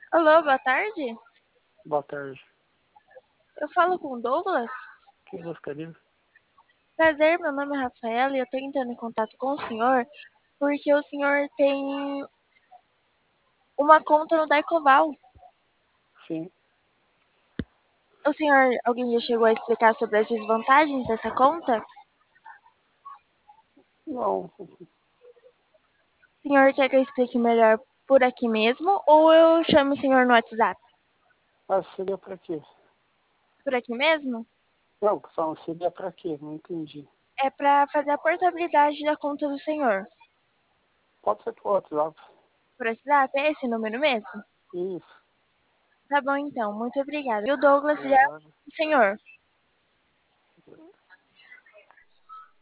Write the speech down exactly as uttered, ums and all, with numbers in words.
Alô, boa tarde. Boa tarde. Eu falo com o Douglas. Quem gostaria? Prazer, meu nome é Rafaela e eu estou entrando em contato com o senhor porque o senhor tem uma conta no Daicoval. Sim. O senhor, alguém já chegou a explicar sobre as desvantagens dessa conta? Não, O senhor quer que eu explique melhor por aqui mesmo ou eu chamo o senhor no WhatsApp? mas seria para quê? Por aqui mesmo? Não, só seria para quê? Não entendi. É para fazer a portabilidade da conta do senhor. Pode ser por WhatsApp. Por WhatsApp? É esse número mesmo? Isso. Tá bom então, muito obrigada. E o Douglas já é Obrigado. o senhor.